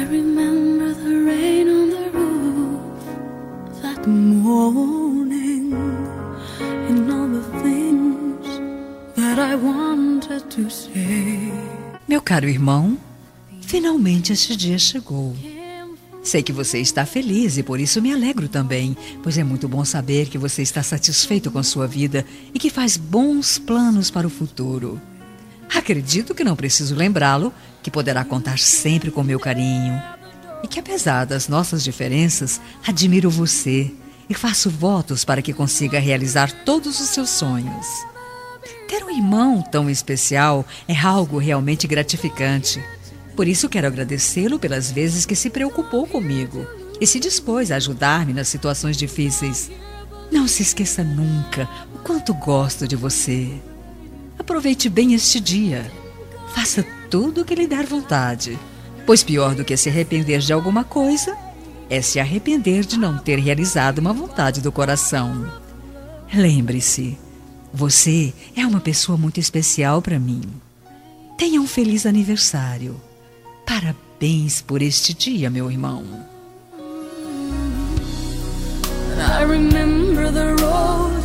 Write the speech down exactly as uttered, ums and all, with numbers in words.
remember the rain on the roof that morning, and all the things that I wanted to say. Meu caro irmão, finalmente este dia chegou. Sei que você está feliz e por isso me alegro também, pois é muito bom saber que você está satisfeito com sua vida e que faz bons planos para o futuro. Acredito que não preciso lembrá-lo que poderá contar sempre com meu carinho e que, apesar das nossas diferenças, admiro você e faço votos para que consiga realizar todos os seus sonhos. Ter um irmão tão especial é algo realmente gratificante. Por isso quero agradecê-lo pelas vezes que se preocupou comigo e se dispôs a ajudar-me nas situações difíceis. Não se esqueça nunca o quanto gosto de você. Aproveite bem este dia. Faça tudo o que lhe der vontade, pois pior do que se arrepender de alguma coisa é se arrepender de não ter realizado uma vontade do coração. Lembre-se, você é uma pessoa muito especial para mim. Tenha um feliz aniversário. Parabéns por este dia, meu irmão. I remember the road